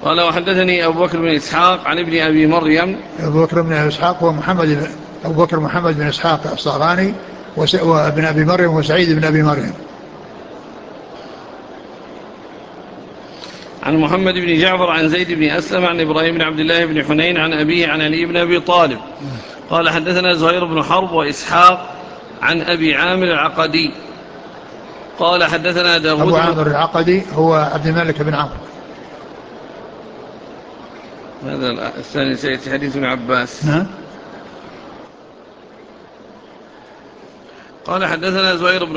قال وحدثني أبو بكر بن إسحاق عن ابن أبي مريم. أبو بكر بن إسحاق أبو بكر محمد بن إسحاق الصغاني وابن أبي مريم وسعيد بن أبي مريم. عن محمد بن جعفر عن زيد بن أسلم عن إبراهيم بن عبد الله بن حنين عن أبيه عن علي بن أبي طالب قال حدثنا زهير بن حرب وإسحاق عن أبي عامر العقدي قال حدثنا داود أبو عامر العقدي هو عبد الملك بن عمرو. هذا الثاني سيأتي حديث ابن عباس. نعم. قال حدثنا زهير بن